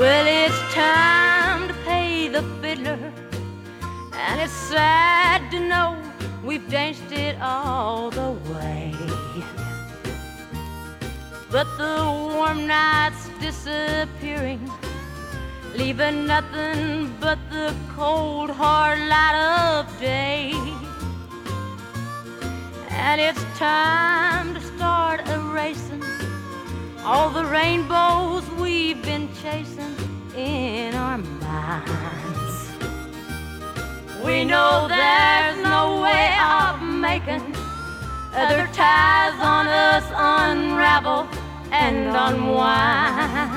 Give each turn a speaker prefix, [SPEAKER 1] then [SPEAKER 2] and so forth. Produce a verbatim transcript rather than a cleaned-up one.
[SPEAKER 1] Well, it's time to pay the fiddler, and it's sad to know we've danced it all the way. But the warm night's disappearing, leaving nothing but the cold hard light of day. And it's time to start erasing all the rainbows we've been chasing in our minds. We know there's no way of making other ties on us unravel and unwind.